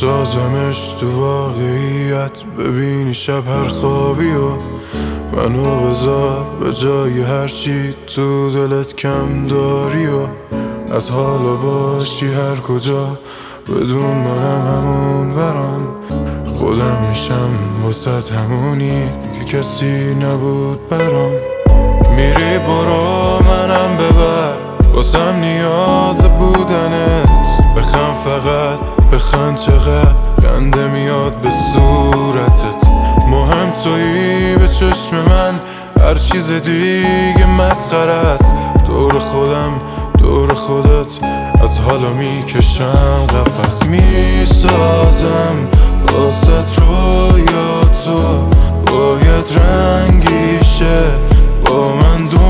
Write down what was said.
میسازمش تو واقعیت. ببینی شب هر خوابی و منو بذار به جای هرچی تو دلت کم داری و از حالا باشی هر کجا بدون منم همون ورم. خودم میشم واسه همونی که کسی نبود برام. میری برو منم ببر، واسم نیاز بودنت. بخند فقط بخند، چقدر خنده میاد به صورتت. مهم تویی به چشم من، هر چیز دیگه مسخره است. دور خودم دور خودت، از حالا میکشم قفس. میسازم واسه رویاتو، باید رنگیشه با من